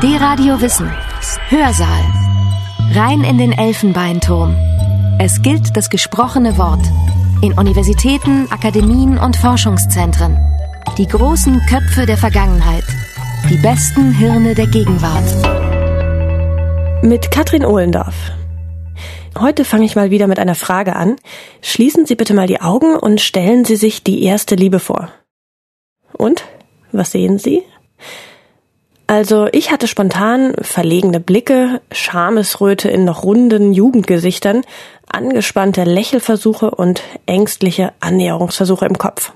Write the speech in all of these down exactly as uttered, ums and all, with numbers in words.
D-Radio Wissen. Hörsaal. Rein in den Elfenbeinturm. Es gilt das gesprochene Wort. In Universitäten, Akademien und Forschungszentren. Die großen Köpfe der Vergangenheit. Die besten Hirne der Gegenwart. Mit Katrin Ohlendorf. Heute fange ich mal wieder mit einer Frage an. Schließen Sie bitte mal die Augen und stellen Sie sich die erste Liebe vor. Und? Was sehen Sie? Also, ich hatte spontan verlegene Blicke, Schamesröte in noch runden Jugendgesichtern, angespannte Lächelversuche und ängstliche Annäherungsversuche im Kopf.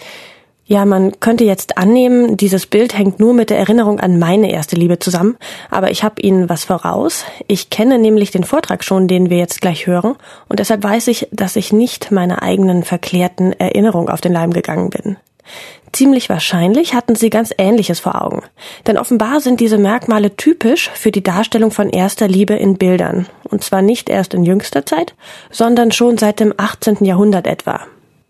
Ja, man könnte jetzt annehmen, dieses Bild hängt nur mit der Erinnerung an meine erste Liebe zusammen, aber ich habe Ihnen was voraus. Ich kenne nämlich den Vortrag schon, den wir jetzt gleich hören, und deshalb weiß ich, dass ich nicht meiner eigenen verklärten Erinnerung auf den Leim gegangen bin. Ziemlich wahrscheinlich hatten sie ganz Ähnliches vor Augen. Denn offenbar sind diese Merkmale typisch für die Darstellung von erster Liebe in Bildern. Und zwar nicht erst in jüngster Zeit, sondern schon seit dem achtzehnten Jahrhundert etwa.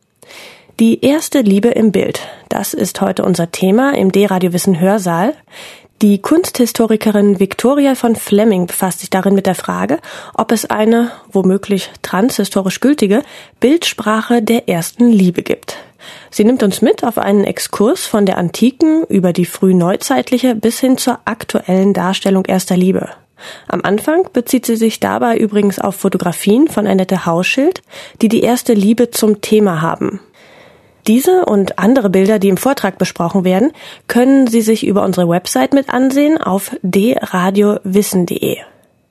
Die erste Liebe im Bild, das ist heute unser Thema im D-Radio Wissen Hörsaal. Die Kunsthistorikerin Victoria von Fleming befasst sich darin mit der Frage, ob es eine, womöglich transhistorisch gültige, Bildsprache der ersten Liebe gibt. Sie nimmt uns mit auf einen Exkurs von der antiken über die frühneuzeitliche bis hin zur aktuellen Darstellung erster Liebe. Am Anfang bezieht sie sich dabei übrigens auf Fotografien von Annette Hauschild, die die erste Liebe zum Thema haben. Diese und andere Bilder, die im Vortrag besprochen werden, können Sie sich über unsere Website mit ansehen auf d radio wissen punkt de.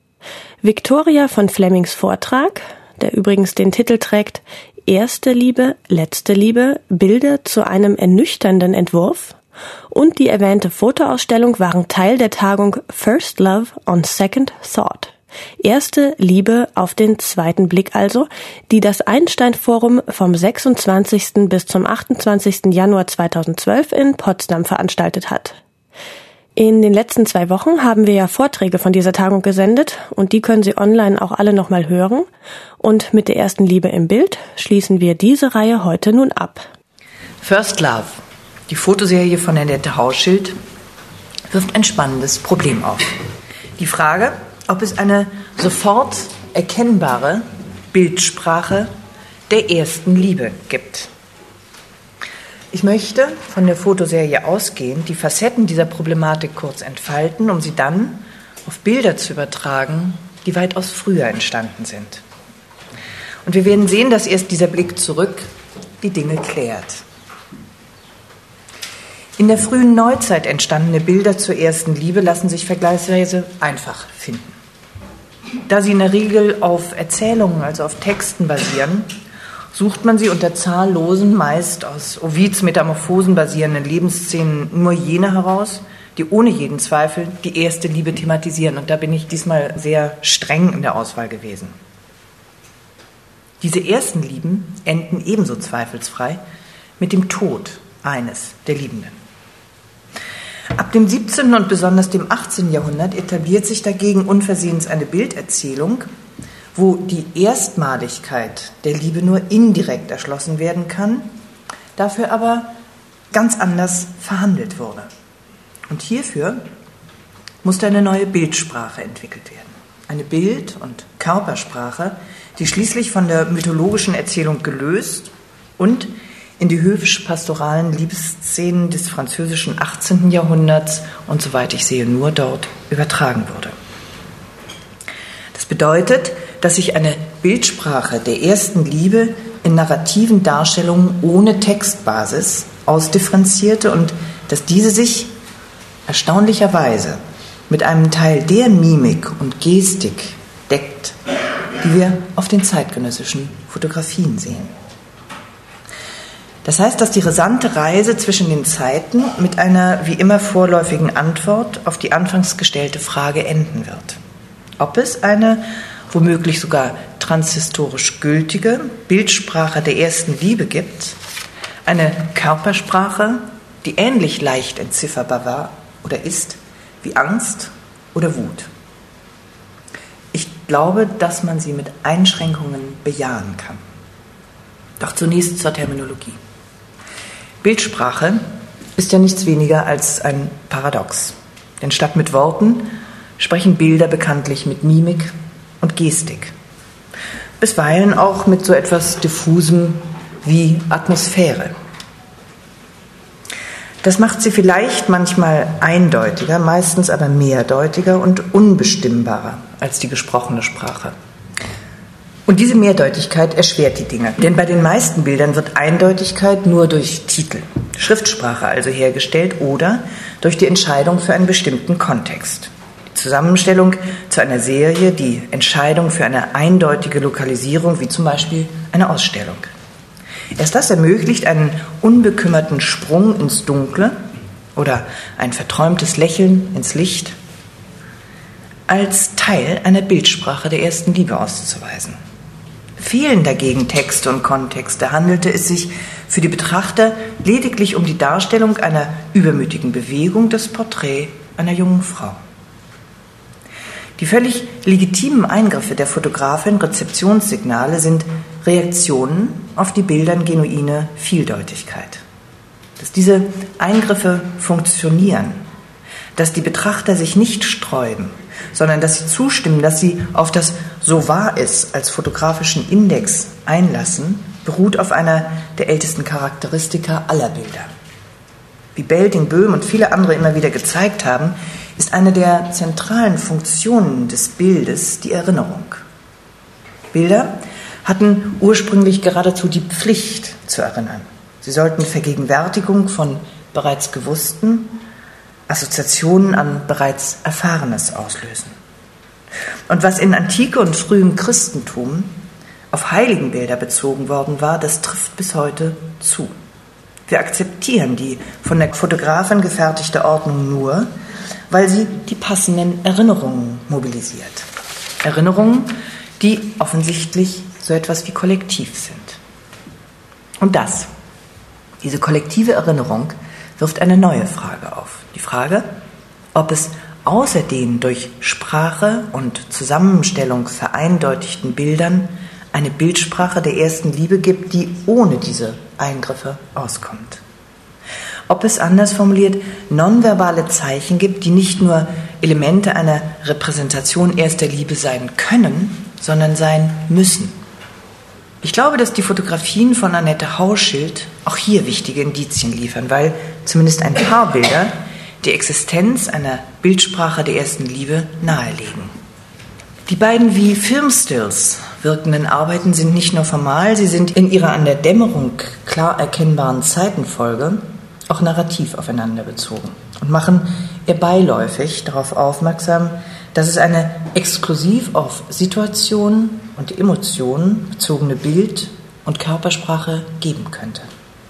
Victoria von Flemings Vortrag, der übrigens den Titel trägt Erste Liebe, letzte Liebe, Bilder zu einem ernüchternden Entwurf, und die erwähnte Fotoausstellung waren Teil der Tagung First Love on Second Thought. Erste Liebe auf den zweiten Blick also, die das Einstein-Forum vom sechsundzwanzigsten bis zum achtundzwanzigsten Januar zweitausendzwölf in Potsdam veranstaltet hat. In den letzten zwei Wochen haben wir ja Vorträge von dieser Tagung gesendet und die können Sie online auch alle nochmal hören. Und mit der ersten Liebe im Bild schließen wir diese Reihe heute nun ab. First Love, die Fotoserie von Annette Hauschild, wirft ein spannendes Problem auf. Die Frage, ob es eine sofort erkennbare Bildsprache der ersten Liebe gibt. Ich möchte von der Fotoserie ausgehend die Facetten dieser Problematik kurz entfalten, um sie dann auf Bilder zu übertragen, die weitaus früher entstanden sind. Und wir werden sehen, dass erst dieser Blick zurück die Dinge klärt. In der frühen Neuzeit entstandene Bilder zur ersten Liebe lassen sich vergleichsweise einfach finden. Da sie in der Regel auf Erzählungen, also auf Texten basieren, sucht man sie unter zahllosen, meist aus Ovids Metamorphosen basierenden Lebensszenen nur jene heraus, die ohne jeden Zweifel die erste Liebe thematisieren. Und da bin ich diesmal sehr streng in der Auswahl gewesen. Diese ersten Lieben enden ebenso zweifelsfrei mit dem Tod eines der Liebenden. Ab dem siebzehnten und besonders dem achtzehnten Jahrhundert etabliert sich dagegen unversehens eine Bilderzählung, wo die Erstmaligkeit der Liebe nur indirekt erschlossen werden kann, dafür aber ganz anders verhandelt wurde. Und hierfür musste eine neue Bildsprache entwickelt werden. Eine Bild- und Körpersprache, die schließlich von der mythologischen Erzählung gelöst und in die höfisch-pastoralen Liebesszenen des französischen achtzehnten Jahrhunderts und, soweit ich sehe, nur dort übertragen wurde. Das bedeutet, dass sich eine Bildsprache der ersten Liebe in narrativen Darstellungen ohne Textbasis ausdifferenzierte und dass diese sich erstaunlicherweise mit einem Teil der Mimik und Gestik deckt, die wir auf den zeitgenössischen Fotografien sehen. Das heißt, dass die rasante Reise zwischen den Zeiten mit einer wie immer vorläufigen Antwort auf die anfangs gestellte Frage enden wird. Ob es eine womöglich sogar transhistorisch gültige Bildsprache der ersten Liebe gibt, eine Körpersprache, die ähnlich leicht entzifferbar war oder ist wie Angst oder Wut. Ich glaube, dass man sie mit Einschränkungen bejahen kann. Doch zunächst zur Terminologie. Bildsprache ist ja nichts weniger als ein Paradox. Denn statt mit Worten sprechen Bilder bekanntlich mit Mimik und Gestik. Bisweilen auch mit so etwas Diffusem wie Atmosphäre. Das macht sie vielleicht manchmal eindeutiger, meistens aber mehrdeutiger und unbestimmbarer als die gesprochene Sprache. Und diese Mehrdeutigkeit erschwert die Dinge. Denn bei den meisten Bildern wird Eindeutigkeit nur durch Titel, Schriftsprache also hergestellt oder durch die Entscheidung für einen bestimmten Kontext. Die Zusammenstellung zu einer Serie, die Entscheidung für eine eindeutige Lokalisierung, wie zum Beispiel eine Ausstellung. Erst das ermöglicht einen unbekümmerten Sprung ins Dunkle oder ein verträumtes Lächeln ins Licht, als Teil einer Bildsprache der ersten Liebe auszuweisen. Fehlen dagegen Texte und Kontexte, handelte es sich für die Betrachter lediglich um die Darstellung einer übermütigen Bewegung, das Porträt einer jungen Frau. Die völlig legitimen Eingriffe der Fotografin, Rezeptionssignale, sind Reaktionen auf die Bildern genuine Vieldeutigkeit. Dass diese Eingriffe funktionieren, dass die Betrachter sich nicht sträuben, sondern dass sie zustimmen, dass sie auf das "so wahr ist" als fotografischen Index einlassen, beruht auf einer der ältesten Charakteristika aller Bilder. Wie Belting, Böhm und viele andere immer wieder gezeigt haben, ist eine der zentralen Funktionen des Bildes die Erinnerung. Bilder hatten ursprünglich geradezu die Pflicht zu erinnern. Sie sollten Vergegenwärtigung von bereits Gewusstem, Assoziationen an bereits Erfahrenes auslösen. Und was in Antike und frühem Christentum auf Heiligenbilder bezogen worden war, das trifft bis heute zu. Wir akzeptieren die von der Fotografin gefertigte Ordnung nur, weil sie die passenden Erinnerungen mobilisiert. Erinnerungen, die offensichtlich so etwas wie kollektiv sind. Und das, diese kollektive Erinnerung, wirft eine neue Frage auf. Die Frage, ob es außer den durch Sprache und Zusammenstellung vereindeutigten Bildern eine Bildsprache der ersten Liebe gibt, die ohne diese Eingriffe auskommt. Ob es, anders formuliert, nonverbale Zeichen gibt, die nicht nur Elemente einer Repräsentation erster Liebe sein können, sondern sein müssen. Ich glaube, dass die Fotografien von Annette Hauschild auch hier wichtige Indizien liefern, weil zumindest ein paar Bilder die Existenz einer Bildsprache der ersten Liebe nahelegen. Die beiden wie Filmstills wirkenden Arbeiten sind nicht nur formal, sie sind in ihrer an der Dämmerung klar erkennbaren Zeitenfolge auch narrativ aufeinander bezogen und machen eher beiläufig darauf aufmerksam, dass es eine exklusiv auf Situationen und Emotionen bezogene Bild- und Körpersprache geben könnte.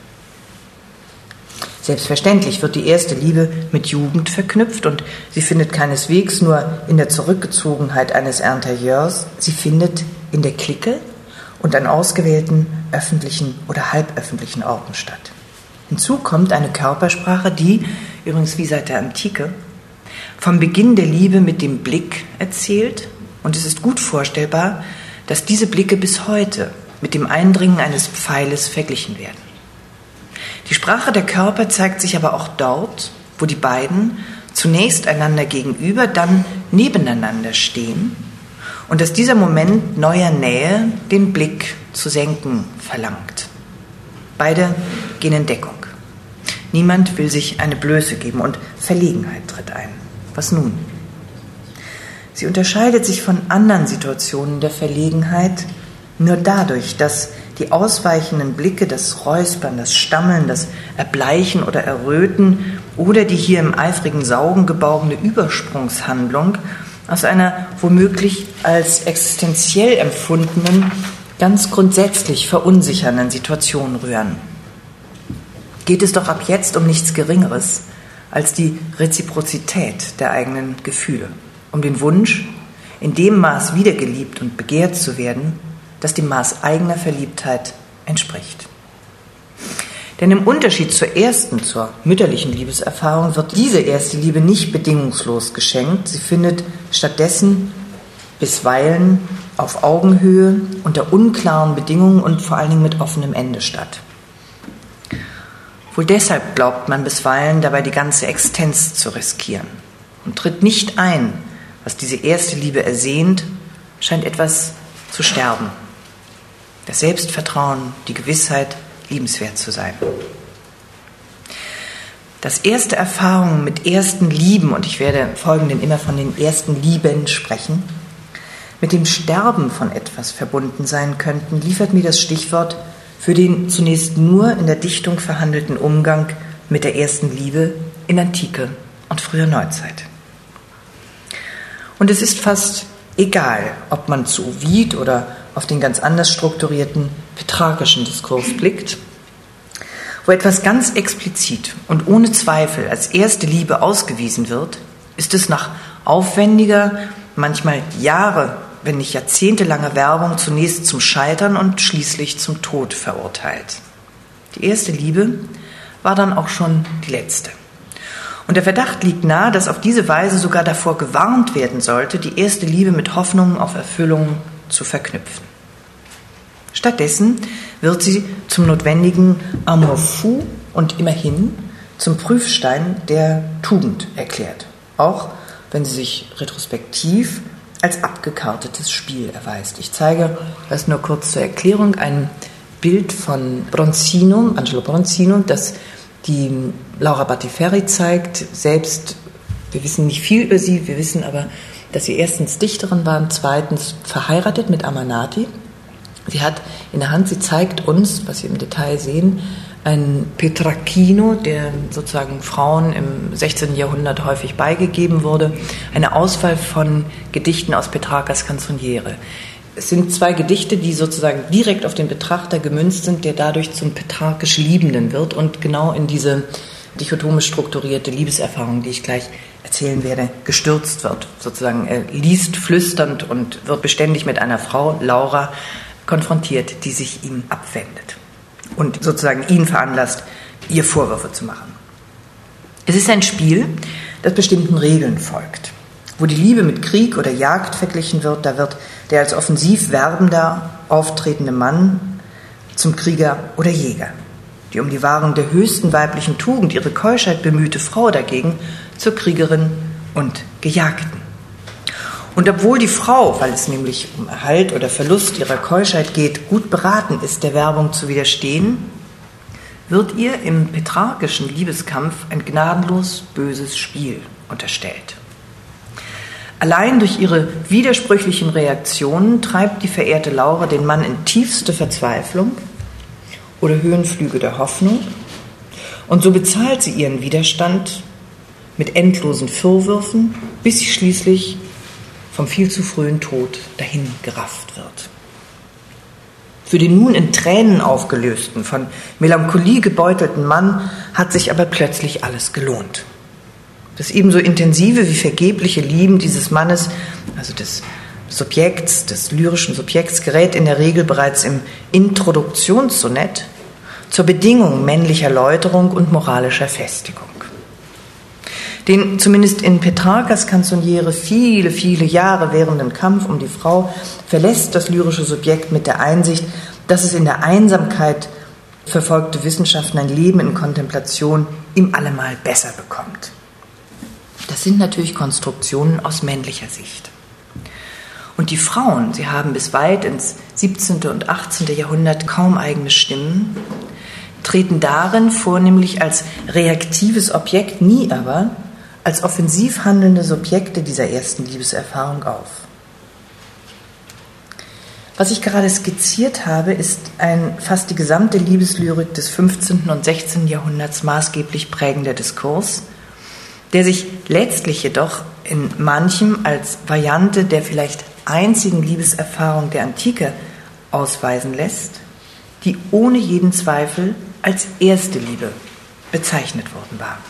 Selbstverständlich wird die erste Liebe mit Jugend verknüpft und sie findet keineswegs nur in der Zurückgezogenheit eines Interieurs, sie findet in der Clique und an ausgewählten öffentlichen oder halböffentlichen Orten statt. Hinzu kommt eine Körpersprache, die, übrigens wie seit der Antike, vom Beginn der Liebe mit dem Blick erzählt, und es ist gut vorstellbar, dass diese Blicke bis heute mit dem Eindringen eines Pfeiles verglichen werden. Die Sprache der Körper zeigt sich aber auch dort, wo die beiden zunächst einander gegenüber, dann nebeneinander stehen und dass dieser Moment neuer Nähe den Blick zu senken verlangt. Beide gehen in Deckung. Niemand will sich eine Blöße geben und Verlegenheit tritt ein. Was nun? Sie unterscheidet sich von anderen Situationen der Verlegenheit nur dadurch, dass die ausweichenden Blicke, das Räuspern, das Stammeln, das Erbleichen oder Erröten oder die hier im eifrigen Saugen geborgene Übersprungshandlung aus einer womöglich als existenziell empfundenen, ganz grundsätzlich verunsichernden Situation rühren. Geht es doch ab jetzt um nichts Geringeres als die Reziprozität der eigenen Gefühle, um den Wunsch, in dem Maß wiedergeliebt und begehrt zu werden, das dem Maß eigener Verliebtheit entspricht. Denn im Unterschied zur ersten, zur mütterlichen Liebeserfahrung, wird diese erste Liebe nicht bedingungslos geschenkt. Sie findet stattdessen bisweilen auf Augenhöhe, unter unklaren Bedingungen und vor allen Dingen mit offenem Ende statt. Wohl deshalb glaubt man bisweilen dabei die ganze Existenz zu riskieren. und tritt nicht ein, was diese erste Liebe ersehnt, scheint etwas zu sterben. Das Selbstvertrauen, die Gewissheit, liebenswert zu sein. Dass erste Erfahrungen mit ersten Lieben, und ich werde im Folgenden immer von den ersten Lieben sprechen, mit dem Sterben von etwas verbunden sein könnten, liefert mir das Stichwort für den zunächst nur in der Dichtung verhandelten Umgang mit der ersten Liebe in Antike und früher Neuzeit. Und es ist fast egal, ob man zu Ovid oder auf den ganz anders strukturierten petrarchischen Diskurs blickt, wo etwas ganz explizit und ohne Zweifel als erste Liebe ausgewiesen wird, ist es nach aufwendiger, manchmal Jahre, wenn nicht jahrzehntelanger Werbung zunächst zum Scheitern und schließlich zum Tod verurteilt. Die erste Liebe war dann auch schon die letzte. Und der Verdacht liegt nahe, dass auf diese Weise sogar davor gewarnt werden sollte, die erste Liebe mit Hoffnungen auf Erfüllung zu verknüpfen. Stattdessen wird sie zum notwendigen Amour fou und immerhin zum Prüfstein der Tugend erklärt, auch wenn sie sich retrospektiv als abgekartetes Spiel erweist. Ich zeige, das nur kurz zur Erklärung, ein Bild von Bronzino, Angelo Bronzino, das die Laura Battiferri zeigt. Selbst, wir wissen nicht viel über sie, wir wissen aber, dass sie erstens Dichterin war und zweitens verheiratet mit Amanati. Sie hat in der Hand, sie zeigt uns, was wir im Detail sehen, ein Petrarchino, der sozusagen Frauen im sechzehnten Jahrhundert häufig beigegeben wurde, eine Auswahl von Gedichten aus Petrarchas Canzoniere. Es sind zwei Gedichte, die sozusagen direkt auf den Betrachter gemünzt sind, der dadurch zum petrarchisch Liebenden wird und genau in diese dichotomisch strukturierte Liebeserfahrung, die ich gleich erzählen werde, gestürzt wird. Sozusagen er liest flüsternd und wird beständig mit einer Frau, Laura, konfrontiert, die sich ihm abwendet und sozusagen ihn veranlasst, ihr Vorwürfe zu machen. Es ist ein Spiel, das bestimmten Regeln folgt. Wo die Liebe mit Krieg oder Jagd verglichen wird, da wird der als offensiv werbender, auftretende Mann zum Krieger oder Jäger. Die um die Wahrung der höchsten weiblichen Tugend, ihre Keuschheit bemühte Frau dagegen zur Kriegerin und Gejagten. Und obwohl die Frau, weil es nämlich um Erhalt oder Verlust ihrer Keuschheit geht, gut beraten ist, der Werbung zu widerstehen, wird ihr im petrarchischen Liebeskampf ein gnadenlos böses Spiel unterstellt. Allein durch ihre widersprüchlichen Reaktionen treibt die verehrte Laura den Mann in tiefste Verzweiflung oder Höhenflüge der Hoffnung, und so bezahlt sie ihren Widerstand mit endlosen Vorwürfen, bis sie schließlich vom viel zu frühen Tod dahin gerafft wird. Für den nun in Tränen aufgelösten, von Melancholie gebeutelten Mann hat sich aber plötzlich alles gelohnt. Das ebenso intensive wie vergebliche Lieben dieses Mannes, also des Subjekts, des lyrischen Subjekts, gerät in der Regel bereits im Introduktionssonett zur Bedingung männlicher Läuterung und moralischer Festigung. Den zumindest in Petrarchas Canzoniere viele, viele Jahre währenden Kampf um die Frau verlässt das lyrische Subjekt mit der Einsicht, dass es in der Einsamkeit verfolgte Wissenschaften ein Leben in Kontemplation ihm allemal besser bekommt. Das sind natürlich Konstruktionen aus männlicher Sicht. Und die Frauen, sie haben bis weit ins siebzehnten und achtzehnten Jahrhundert kaum eigene Stimmen, treten darin vornehmlich als reaktives Objekt, nie aber als offensiv handelnde Subjekte dieser ersten Liebeserfahrung auf. Was ich gerade skizziert habe, ist ein fast die gesamte Liebeslyrik des fünfzehnten und sechzehnten Jahrhunderts maßgeblich prägender Diskurs, der sich letztlich jedoch in manchem als Variante der vielleicht einzigen Liebeserfahrung der Antike ausweisen lässt, die ohne jeden Zweifel als erste Liebe bezeichnet worden war.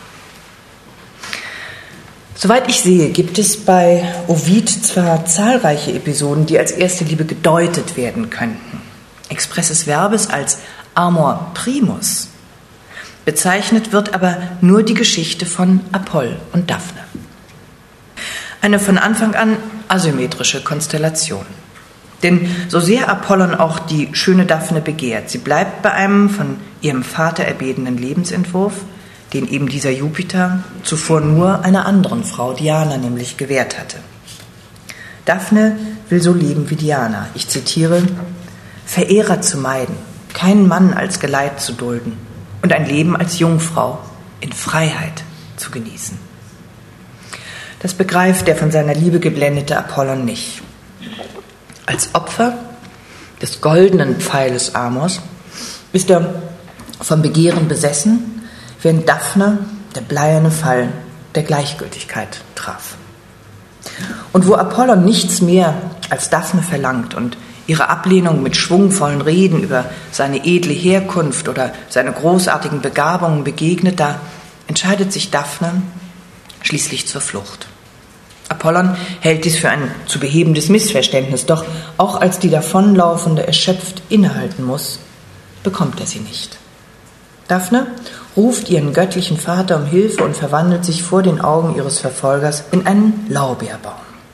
Soweit ich sehe, gibt es bei Ovid zwar zahlreiche Episoden, die als erste Liebe gedeutet werden könnten. Expresses Verbes als amor primus. Bezeichnet wird aber nur die Geschichte von Apoll und Daphne. Eine von Anfang an asymmetrische Konstellation. Denn so sehr Apollon auch die schöne Daphne begehrt, sie bleibt bei einem von ihrem Vater erbetenen Lebensentwurf, den eben dieser Jupiter zuvor nur einer anderen Frau, Diana nämlich, gewährt hatte. Daphne will so leben wie Diana. Ich zitiere: Verehrer zu meiden, keinen Mann als Geleit zu dulden und ein Leben als Jungfrau in Freiheit zu genießen. Das begreift der von seiner Liebe geblendete Apollon nicht. Als Opfer des goldenen Pfeiles Amors ist er vom Begehren besessen, während Daphne der bleierne Pfeil der Gleichgültigkeit traf. Und wo Apollon nichts mehr als Daphne verlangt und ihre Ablehnung mit schwungvollen Reden über seine edle Herkunft oder seine großartigen Begabungen begegnet, da entscheidet sich Daphne schließlich zur Flucht. Apollon hält dies für ein zu behebendes Missverständnis, doch auch als die Davonlaufende erschöpft innehalten muss, bekommt er sie nicht. Daphne ruft ihren göttlichen Vater um Hilfe und verwandelt sich vor den Augen ihres Verfolgers in einen Lorbeerbaum.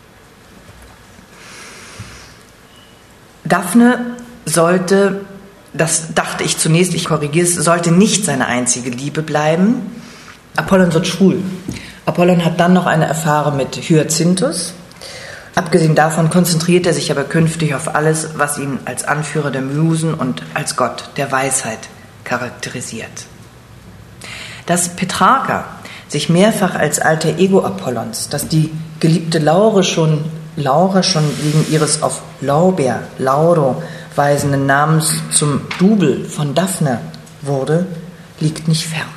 Daphne sollte, das dachte ich zunächst, ich korrigiere es, sollte nicht seine einzige Liebe bleiben. Apollon wird schwul. Apollon hat dann noch eine Affäre mit Hyacinthus. Abgesehen davon konzentriert er sich aber künftig auf alles, was ihn als Anführer der Musen und als Gott der Weisheit charakterisiert. Dass Petrarca sich mehrfach als alter Ego Apollons, dass die geliebte Laura schon, Laura schon wegen ihres auf Lorbeer, Lauro weisenden Namens zum Double von Daphne wurde, liegt nicht fern.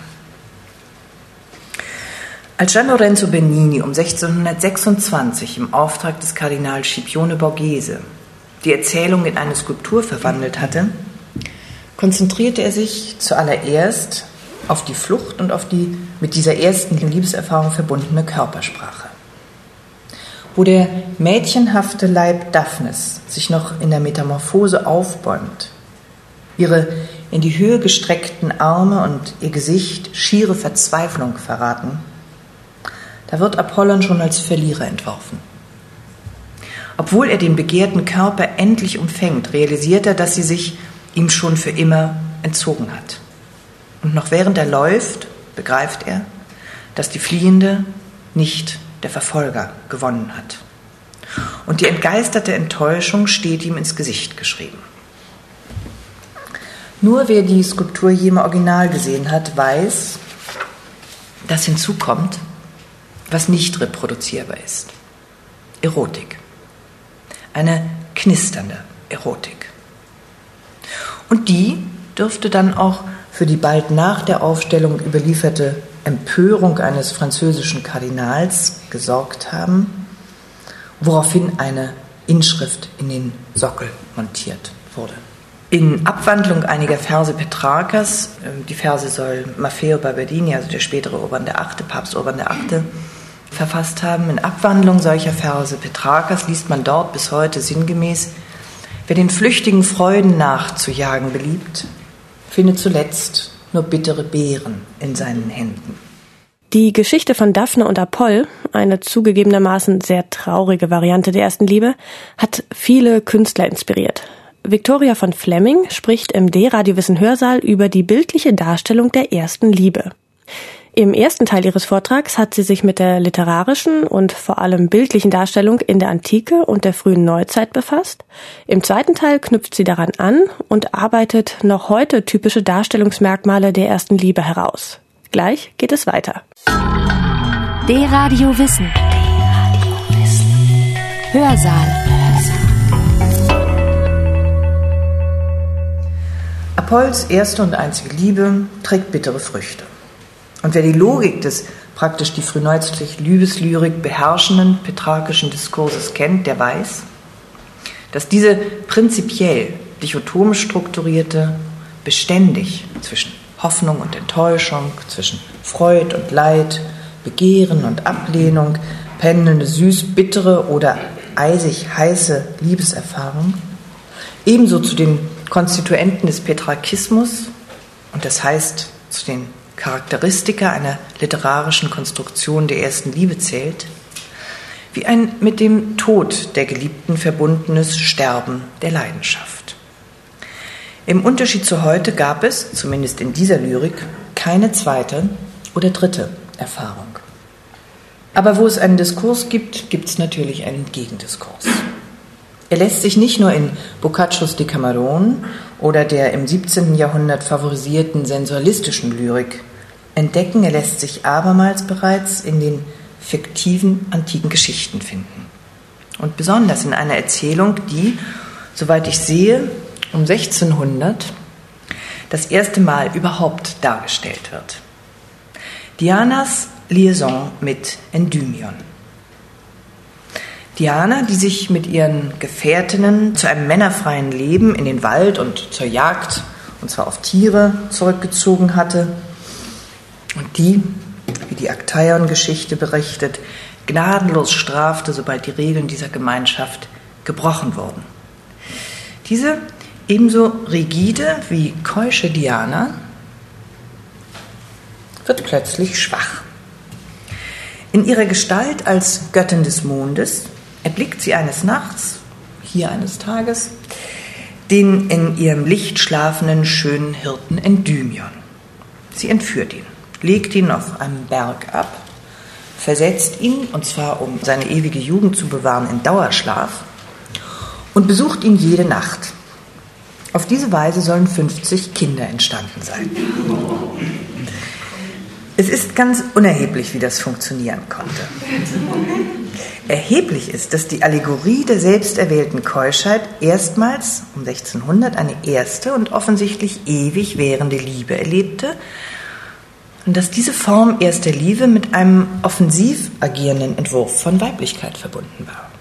Als Gian Lorenzo Bernini um sechzehnhundertsechsundzwanzig im Auftrag des Kardinals Scipione Borghese die Erzählung in eine Skulptur verwandelt hatte, konzentrierte er sich zuallererst auf die Flucht und auf die mit dieser ersten Liebeserfahrung verbundene Körpersprache. Wo der mädchenhafte Leib Daphnes sich noch in der Metamorphose aufbäumt, ihre in die Höhe gestreckten Arme und ihr Gesicht schiere Verzweiflung verraten, da wird Apollon schon als Verlierer entworfen. Obwohl er den begehrten Körper endlich umfängt, realisiert er, dass sie sich ihm schon für immer entzogen hat. Und noch während er läuft, begreift er, dass die Fliehende nicht der Verfolger gewonnen hat. Und die entgeisterte Enttäuschung steht ihm ins Gesicht geschrieben. Nur wer die Skulptur je im Original gesehen hat, weiß, dass hinzukommt, was nicht reproduzierbar ist. Erotik. Eine knisternde Erotik. Und die dürfte dann auch für die bald nach der Aufstellung überlieferte Empörung eines französischen Kardinals gesorgt haben, woraufhin eine Inschrift in den Sockel montiert wurde. In Abwandlung einiger Verse Petrarcas, die Verse soll Maffeo Barbadini, also der spätere Urban der Achte, Papst Urban der Achte, verfasst haben. In Abwandlung solcher Verse Petrarcas liest man dort bis heute sinngemäß: Wer den flüchtigen Freuden nachzujagen beliebt, findet zuletzt nur bittere Beeren in seinen Händen. Die Geschichte von Daphne und Apoll, eine zugegebenermaßen sehr traurige Variante der ersten Liebe, hat viele Künstler inspiriert. Victoria von Fleming spricht im D-Radiowissen Hörsaal über die bildliche Darstellung der ersten Liebe. Im ersten Teil ihres Vortrags hat sie sich mit der literarischen und vor allem bildlichen Darstellung in der Antike und der frühen Neuzeit befasst. Im zweiten Teil knüpft sie daran an und arbeitet noch heute typische Darstellungsmerkmale der ersten Liebe heraus. Gleich geht es weiter. D-Radio Wissen. Hörsaal. Apolls erste und einzige Liebe trägt bittere Früchte. Und wer die Logik des praktisch die frühneuzeitliche Liebeslyrik beherrschenden petrarchischen Diskurses kennt, der weiß, dass diese prinzipiell dichotomisch strukturierte, beständig zwischen Hoffnung und Enttäuschung, zwischen Freud und Leid, Begehren und Ablehnung, pendelnde süß-bittere oder eisig-heiße Liebeserfahrung, ebenso zu den Konstituenten des Petrarchismus, und das heißt zu den Charakteristika einer literarischen Konstruktion der ersten Liebe zählt, wie ein mit dem Tod der Geliebten verbundenes Sterben der Leidenschaft. Im Unterschied zu heute gab es, zumindest in dieser Lyrik, keine zweite oder dritte Erfahrung. Aber wo es einen Diskurs gibt, gibt es natürlich einen Gegendiskurs. Er lässt sich nicht nur in Boccaccios Decameron oder der im siebzehnten Jahrhundert favorisierten sensualistischen Lyrik entdecken, er lässt sich abermals bereits in den fiktiven antiken Geschichten finden. Und besonders in einer Erzählung, die, soweit ich sehe, um sechzehnhundert das erste Mal überhaupt dargestellt wird. Dianas Liaison mit Endymion. Diana, die sich mit ihren Gefährtinnen zu einem männerfreien Leben in den Wald und zur Jagd, und zwar auf Tiere, zurückgezogen hatte und die, wie die Aktaion-Geschichte berichtet, gnadenlos strafte, sobald die Regeln dieser Gemeinschaft gebrochen wurden. Diese ebenso rigide wie keusche Diana wird plötzlich schwach. In ihrer Gestalt als Göttin des Mondes erblickt sie eines Nachts, hier eines Tages, den in ihrem Licht schlafenden schönen Hirten Endymion. Sie entführt ihn, legt ihn auf einem Berg ab, versetzt ihn, und zwar um seine ewige Jugend zu bewahren, in Dauerschlaf und besucht ihn jede Nacht. Auf diese Weise sollen fünfzig Kinder entstanden sein. Es ist ganz unerheblich, wie das funktionieren konnte. Erheblich ist, dass die Allegorie der selbsterwählten Keuschheit erstmals um sechzehnhundert eine erste und offensichtlich ewig währende Liebe erlebte und dass diese Form erster Liebe mit einem offensiv agierenden Entwurf von Weiblichkeit verbunden war.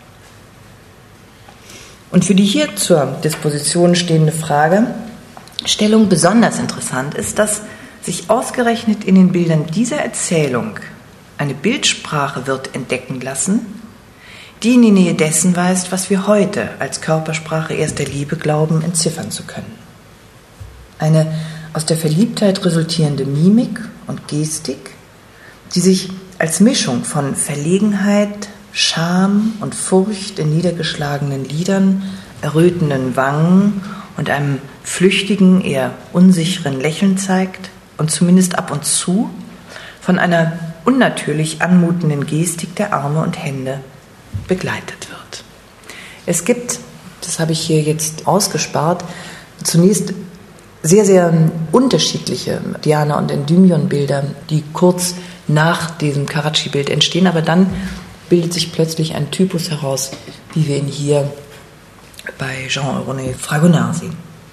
Und für die hier zur Disposition stehende Fragestellung besonders interessant ist, dass sich ausgerechnet in den Bildern dieser Erzählung eine Bildsprache wird entdecken lassen, die in die Nähe dessen weist, was wir heute als Körpersprache erster Liebe glauben, entziffern zu können. Eine aus der Verliebtheit resultierende Mimik und Gestik, die sich als Mischung von Verlegenheit, Scham und Furcht in niedergeschlagenen Lidern, errötenden Wangen und einem flüchtigen, eher unsicheren Lächeln zeigt und zumindest ab und zu von einer unnatürlich anmutenden Gestik der Arme und Hände begleitet wird. Es gibt, das habe ich hier jetzt ausgespart, zunächst sehr, sehr unterschiedliche Diana- und Endymion-Bilder, die kurz nach diesem Carracci-Bild entstehen, aber dann bildet sich plötzlich ein Typus heraus, wie wir ihn hier bei Jean-René Fragonard sehen.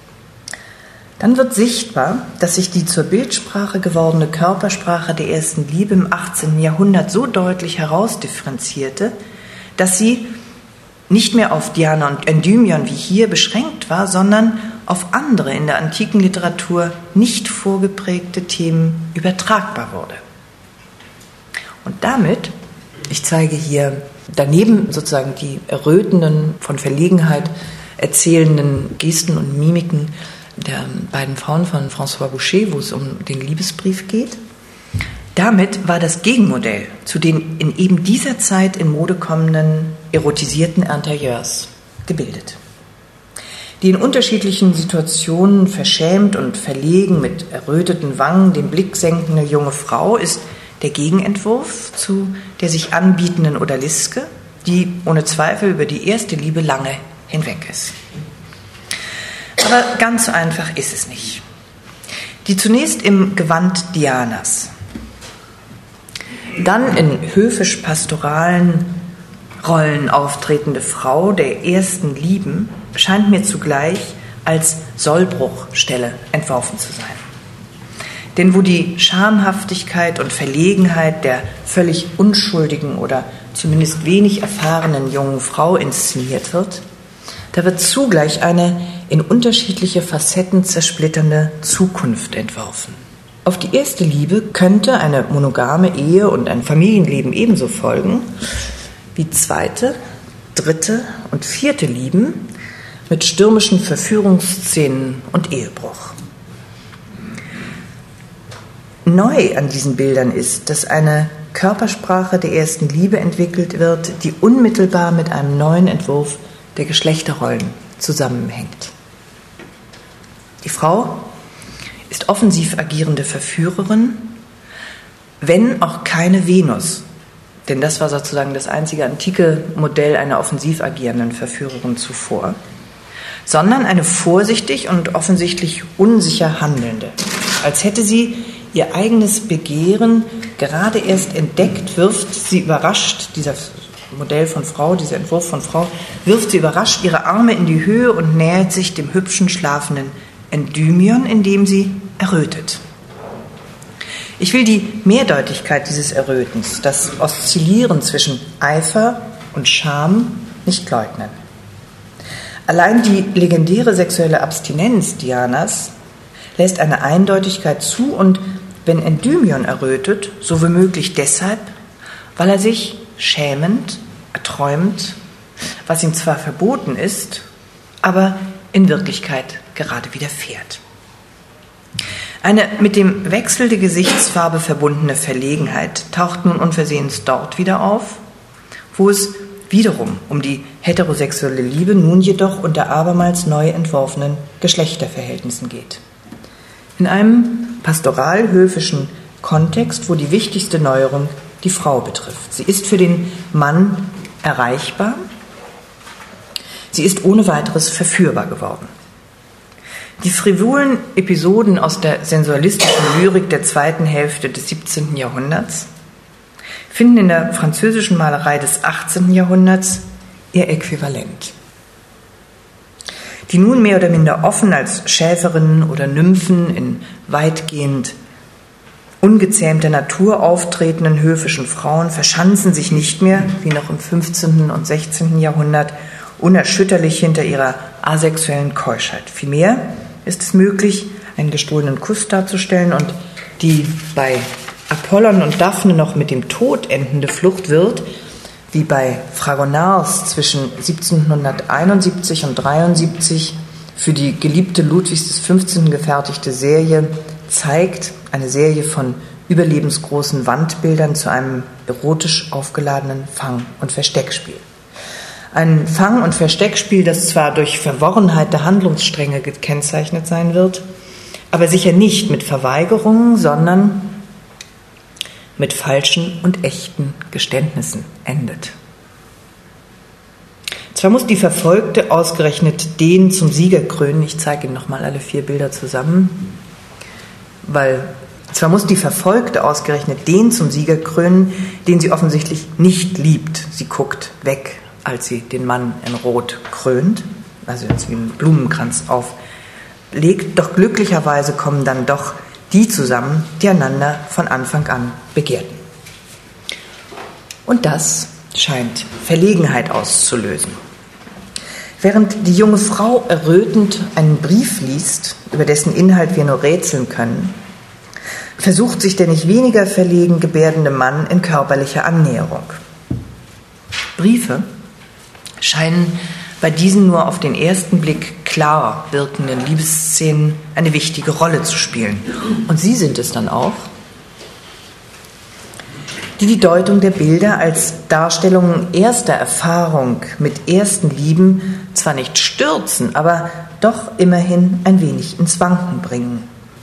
Dann wird sichtbar, dass sich die zur Bildsprache gewordene Körpersprache der ersten Liebe im achtzehnten Jahrhundert so deutlich herausdifferenzierte, dass sie nicht mehr auf Diana und Endymion wie hier beschränkt war, sondern auf andere in der antiken Literatur nicht vorgeprägte Themen übertragbar wurde. Und damit, ich zeige hier daneben sozusagen die errötenden, von Verlegenheit erzählenden Gesten und Mimiken der beiden Frauen von François Boucher, wo es um den Liebesbrief geht. Damit war das Gegenmodell zu den in eben dieser Zeit in Mode kommenden erotisierten Interieurs gebildet. Die in unterschiedlichen Situationen verschämt und verlegen mit erröteten Wangen den Blick senkende junge Frau ist der Gegenentwurf zu der sich anbietenden Odaliske, die ohne Zweifel über die erste Liebe lange hinweg ist. Aber ganz so einfach ist es nicht. Die zunächst im Gewand Dianas, dann in höfisch-pastoralen Rollen auftretende Frau der ersten Lieben scheint mir zugleich als Sollbruchstelle entworfen zu sein. Denn wo die Schamhaftigkeit und Verlegenheit der völlig unschuldigen oder zumindest wenig erfahrenen jungen Frau inszeniert wird, da wird zugleich eine in unterschiedliche Facetten zersplitternde Zukunft entworfen. Auf die erste Liebe könnte eine monogame Ehe und ein Familienleben ebenso folgen wie zweite, dritte und vierte Lieben mit stürmischen Verführungsszenen und Ehebruch. Neu an diesen Bildern ist, dass eine Körpersprache der ersten Liebe entwickelt wird, die unmittelbar mit einem neuen Entwurf der Geschlechterrollen zusammenhängt. Die Frau ist offensiv agierende Verführerin, wenn auch keine Venus, denn das war sozusagen das einzige antike Modell einer offensiv agierenden Verführerin zuvor, sondern eine vorsichtig und offensichtlich unsicher Handelnde, als hätte sie ihr eigenes Begehren gerade erst entdeckt, wirft sie überrascht, dieser Modell von Frau, dieser Entwurf von Frau, wirft sie überrascht ihre Arme in die Höhe und nähert sich dem hübschen, schlafenden Endymion, indem sie errötet. Ich will die Mehrdeutigkeit dieses Errötens, das Oszillieren zwischen Eifer und Scham nicht leugnen. Allein die legendäre sexuelle Abstinenz Dianas lässt eine Eindeutigkeit zu und wenn Endymion errötet, so womöglich deshalb, weil er sich schämend erträumt, was ihm zwar verboten ist, aber in Wirklichkeit gerade widerfährt. Eine mit dem Wechsel der Gesichtsfarbe verbundene Verlegenheit taucht nun unversehens dort wieder auf, wo es wiederum um die heterosexuelle Liebe nun jedoch unter abermals neu entworfenen Geschlechterverhältnissen geht. In einem pastoral-höfischen Kontext, wo die wichtigste Neuerung die Frau betrifft. Sie ist für den Mann erreichbar, sie ist ohne weiteres verführbar geworden. Die frivolen Episoden aus der sensualistischen Lyrik der zweiten Hälfte des siebzehnten Jahrhunderts finden in der französischen Malerei des achtzehnten Jahrhunderts ihr Äquivalent. Die nun mehr oder minder offen als Schäferinnen oder Nymphen in weitgehend ungezähmter Natur auftretenden höfischen Frauen verschanzen sich nicht mehr, wie noch im fünfzehnten und sechzehnten Jahrhundert, unerschütterlich hinter ihrer asexuellen Keuschheit. Vielmehr ist es möglich, einen gestohlenen Kuss darzustellen und die bei Apollon und Daphne noch mit dem Tod endende Flucht wird, wie bei Fragonard zwischen siebzehnhunderteinundsiebzig und dreiundsiebzig für die geliebte Ludwigs des fünfzehnten gefertigte Serie zeigt, eine Serie von überlebensgroßen Wandbildern zu einem erotisch aufgeladenen Fang- und Versteckspiel. Ein Fang- und Versteckspiel, das zwar durch Verworrenheit der Handlungsstränge gekennzeichnet sein wird, aber sicher nicht mit Verweigerungen, sondern mit falschen und echten Geständnissen endet. Zwar muss die Verfolgte ausgerechnet den zum Sieger krönen, ich zeige Ihnen nochmal alle vier Bilder zusammen, weil zwar muss die Verfolgte ausgerechnet den zum Sieger krönen, den sie offensichtlich nicht liebt. Sie guckt weg, als sie den Mann in Rot krönt, also jetzt wie einen Blumenkranz auflegt. Doch glücklicherweise kommen dann doch die zusammen, die einander von Anfang an begehrten. Und das scheint Verlegenheit auszulösen. Während die junge Frau errötend einen Brief liest, über dessen Inhalt wir nur rätseln können, versucht sich der nicht weniger verlegen gebärdende Mann in körperlicher Annäherung. Briefe scheinen bei diesen nur auf den ersten Blick klar wirkenden Liebesszenen eine wichtige Rolle zu spielen. Und sie sind es dann auch, die die Deutung der Bilder als Darstellungen erster Erfahrung mit ersten Lieben zwar nicht stürzen, aber doch immerhin ein wenig ins Wanken bringen.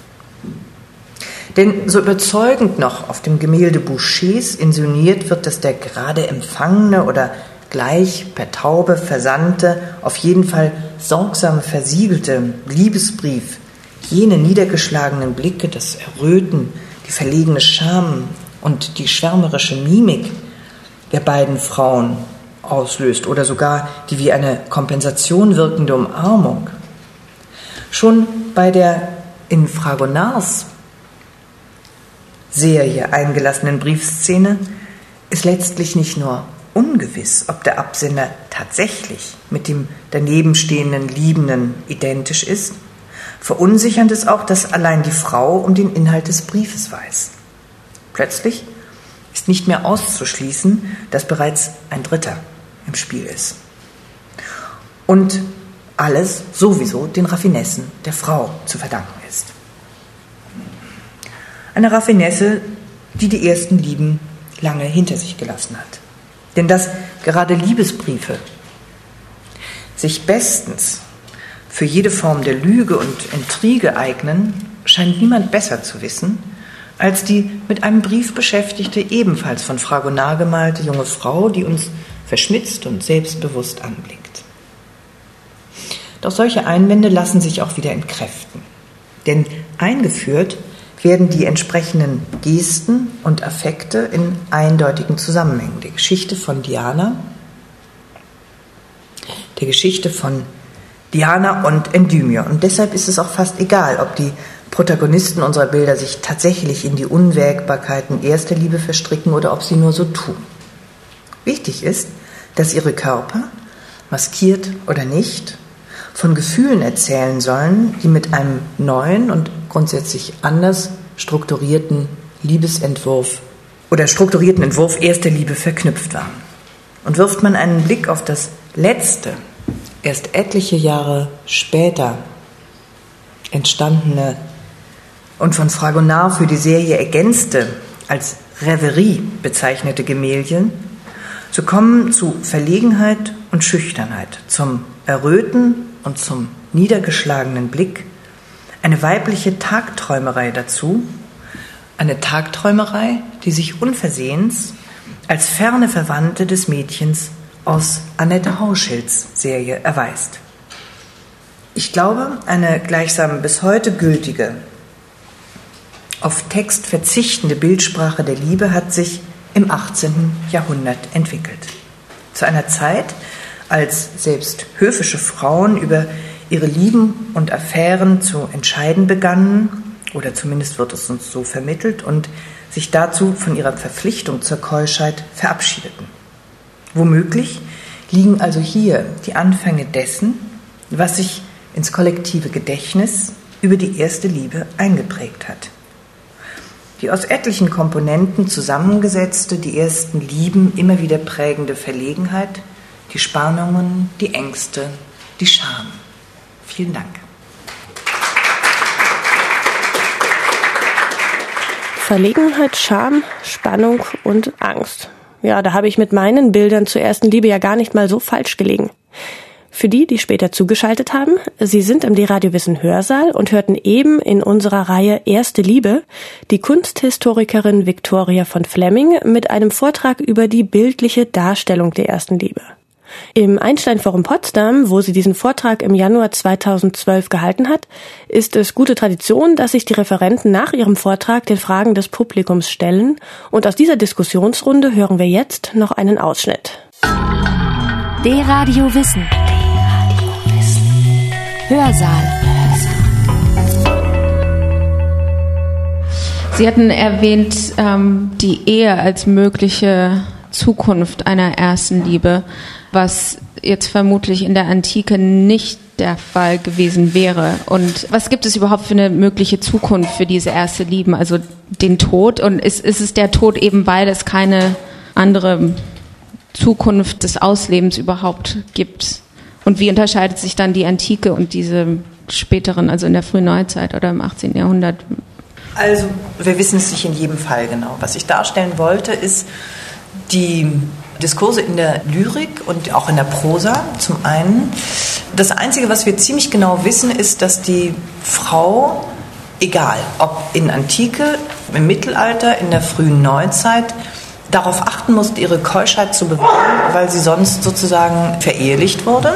Denn so überzeugend noch auf dem Gemälde Bouchers inszeniert wird, dass der gerade empfangene oder gleich per Taube versandte, auf jeden Fall sorgsam versiegelte Liebesbrief jene niedergeschlagenen Blicke, das Erröten, die verlegene Scham und die schwärmerische Mimik der beiden Frauen auslöst oder sogar die wie eine Kompensation wirkende Umarmung. Schon bei der in Fragonards Serie eingelassenen Briefszene ist letztlich nicht nur ungewiss, ob der Absender tatsächlich mit dem danebenstehenden Liebenden identisch ist, verunsichernd ist auch, dass allein die Frau um den Inhalt des Briefes weiß. Plötzlich ist nicht mehr auszuschließen, dass bereits ein Dritter im Spiel ist. Und alles sowieso den Raffinessen der Frau zu verdanken ist. Eine Raffinesse, die die ersten Lieben lange hinter sich gelassen hat. Denn dass gerade Liebesbriefe sich bestens für jede Form der Lüge und Intrige eignen, scheint niemand besser zu wissen als die mit einem Brief beschäftigte, ebenfalls von Fragonard gemalte junge Frau, die uns verschmitzt und selbstbewusst anblickt. Doch solche Einwände lassen sich auch wieder entkräften. Denn eingeführt werden die entsprechenden Gesten und Affekte in eindeutigen Zusammenhängen. Der Geschichte von Diana, der Geschichte von Diana und Endymion. Und deshalb ist es auch fast egal, ob die Protagonisten unserer Bilder sich tatsächlich in die Unwägbarkeiten erster Liebe verstricken oder ob sie nur so tun. Wichtig ist, dass ihre Körper, maskiert oder nicht, von Gefühlen erzählen sollen, die mit einem neuen und grundsätzlich anders strukturierten Liebesentwurf oder strukturierten Entwurf erster Liebe verknüpft waren. Und wirft man einen Blick auf das letzte, erst etliche Jahre später entstandene und von Fragonard für die Serie ergänzte, als Reverie bezeichnete Gemälde, so kommen zu Verlegenheit und Schüchternheit, zum Erröten und zum niedergeschlagenen Blick eine weibliche Tagträumerei dazu, eine Tagträumerei, die sich unversehens als ferne Verwandte des Mädchens aus Annette Hausschilds Serie erweist. Ich glaube, eine gleichsam bis heute gültige, auf Text verzichtende Bildsprache der Liebe hat sich im achtzehnten Jahrhundert entwickelt. Zu einer Zeit, als selbst höfische Frauen über ihre Lieben und Affären zu entscheiden begannen, oder zumindest wird es uns so vermittelt, und sich dazu von ihrer Verpflichtung zur Keuschheit verabschiedeten. Womöglich liegen also hier die Anfänge dessen, was sich ins kollektive Gedächtnis über die erste Liebe eingeprägt hat. Die aus etlichen Komponenten zusammengesetzte, die ersten Lieben immer wieder prägende Verlegenheit, die Spannungen, die Ängste, die Scham. Vielen Dank. Verlegenheit, Scham, Spannung und Angst. Ja, da habe ich mit meinen Bildern zur ersten Liebe ja gar nicht mal so falsch gelegen. Für die, die später zugeschaltet haben, Sie sind im D-Radio Wissen Hörsaal und hörten eben in unserer Reihe Erste Liebe die Kunsthistorikerin Victoria von Flemming mit einem Vortrag über die bildliche Darstellung der ersten Liebe. Im Einstein-Forum Potsdam, wo sie diesen Vortrag im Januar zweitausendzwölf gehalten hat, ist es gute Tradition, dass sich die Referenten nach ihrem Vortrag den Fragen des Publikums stellen. Und aus dieser Diskussionsrunde hören wir jetzt noch einen Ausschnitt. D-Radio Wissen. Hörsaal. Sie hatten erwähnt, ähm, die Ehe als mögliche Zukunft einer ersten Liebe, was jetzt vermutlich in der Antike nicht der Fall gewesen wäre. Und was gibt es überhaupt für eine mögliche Zukunft für diese erste Liebe? Also den Tod? Und ist, ist es der Tod eben, weil es keine andere Zukunft des Auslebens überhaupt gibt? Und wie unterscheidet sich dann die Antike und diese späteren, also in der frühen Neuzeit oder im achtzehnten Jahrhundert? Also wir wissen es nicht in jedem Fall genau. Was ich darstellen wollte, ist die Diskurse in der Lyrik und auch in der Prosa zum einen. Das Einzige, was wir ziemlich genau wissen, ist, dass die Frau, egal ob in Antike, im Mittelalter, in der frühen Neuzeit, darauf achten musste, ihre Keuschheit zu bewahren, weil sie sonst sozusagen verehelicht wurde.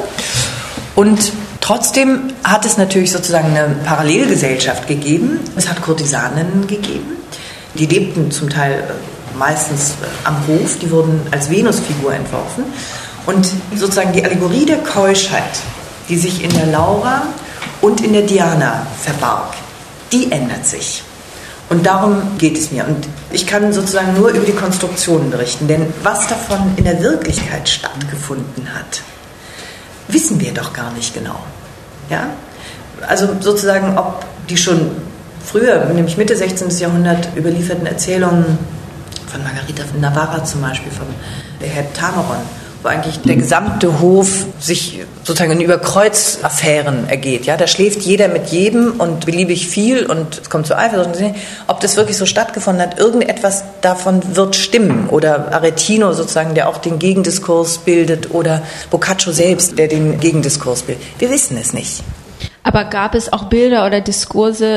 Und trotzdem hat es natürlich sozusagen eine Parallelgesellschaft gegeben. Es hat Kurtisanen gegeben, die lebten zum Teil meistens am Hof, die wurden als Venusfigur entworfen. Und sozusagen die Allegorie der Keuschheit, die sich in der Laura und in der Diana verbarg, die ändert sich. Und darum geht es mir. Und ich kann sozusagen nur über die Konstruktionen berichten, denn was davon in der Wirklichkeit stattgefunden hat, wissen wir doch gar nicht genau. Ja? Also sozusagen, ob die schon früher, nämlich Mitte sechzehnten Jahrhundert, überlieferten Erzählungen von Margarita von Navarra zum Beispiel, vom Heptameron, wo eigentlich der gesamte Hof sich sozusagen in Überkreuzaffären ergeht. Ja, da schläft jeder mit jedem und beliebig viel und es kommt zu Eifersucht. Ob das wirklich so stattgefunden hat, irgendetwas davon wird stimmen. Oder Aretino sozusagen, der auch den Gegendiskurs bildet, oder Boccaccio selbst, der den Gegendiskurs bildet. Wir wissen es nicht. Aber gab es auch Bilder oder Diskurse,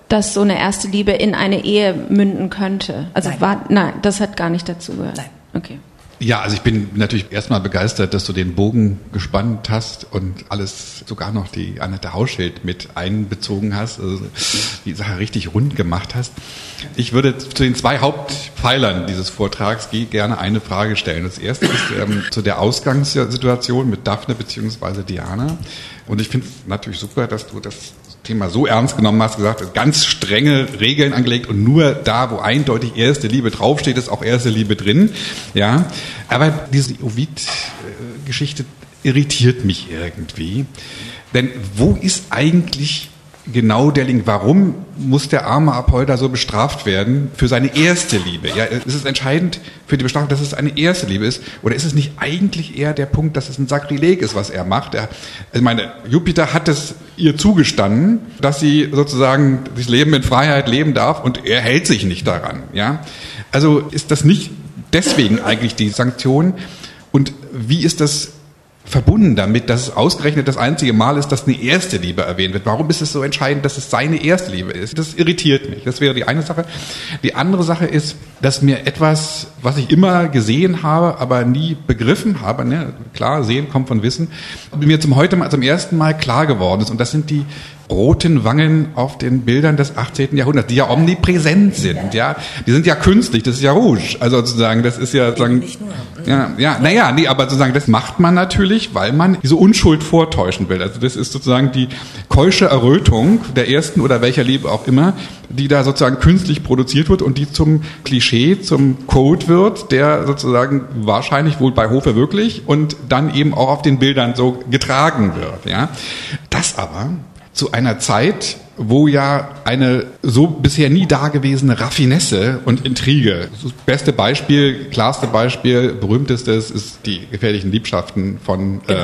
dass so eine erste Liebe in eine Ehe münden könnte. Also nein. war, nein, das hat gar nicht dazu gehört. Nein. Okay. Ja, also ich bin natürlich erstmal begeistert, dass du den Bogen gespannt hast und alles, sogar noch die Annette Hauschild mit einbezogen hast, also die Sache richtig rund gemacht hast. Ich würde zu den zwei Hauptpfeilern dieses Vortrags gerne eine Frage stellen. Das erste ist ähm, zu der Ausgangssituation mit Daphne bzw. Diana. Und ich finde es natürlich super, dass du das Thema so ernst genommen hast, gesagt, ganz strenge Regeln angelegt und nur da, wo eindeutig erste Liebe draufsteht, ist auch erste Liebe drin. Ja, aber diese Ovid-Geschichte irritiert mich irgendwie. Denn wo ist eigentlich genau der Link? Warum muss der arme Apoll da so bestraft werden für seine erste Liebe? Ja, ist es entscheidend für die Bestrafung, dass es eine erste Liebe ist? Oder ist es nicht eigentlich eher der Punkt, dass es ein Sakrileg ist, was er macht? Er, ich meine, Jupiter hat es ihr zugestanden, dass sie sozusagen das Leben in Freiheit leben darf und er hält sich nicht daran. Ja, also ist das nicht deswegen eigentlich die Sanktion? Und wie ist das verbunden damit, dass es ausgerechnet das einzige Mal ist, dass eine erste Liebe erwähnt wird? Warum ist es so entscheidend, dass es seine erste Liebe ist? Das irritiert mich. Das wäre die eine Sache. Die andere Sache ist, dass mir etwas, was ich immer gesehen habe, aber nie begriffen habe, ne? Klar, sehen kommt von Wissen, mir zum heute mal zum ersten Mal klar geworden ist. Und das sind die roten Wangen auf den Bildern des achtzehnten Jahrhunderts, die ja omnipräsent sind, ja. Die sind ja künstlich, das ist ja Rouge. Also sozusagen, das ist ja sozusagen, ja, ja, naja, nee, aber sozusagen, das macht man natürlich, weil man diese Unschuld vortäuschen will. Also das ist sozusagen die keusche Errötung der ersten oder welcher Liebe auch immer, die da sozusagen künstlich produziert wird und die zum Klischee, zum Code wird, der sozusagen wahrscheinlich wohl bei Hofe wirklich und dann eben auch auf den Bildern so getragen wird, ja. Das aber zu einer Zeit, wo ja eine so bisher nie dagewesene Raffinesse und Intrige, das beste Beispiel, klarste Beispiel, berühmtestes ist die gefährlichen Liebschaften von genau.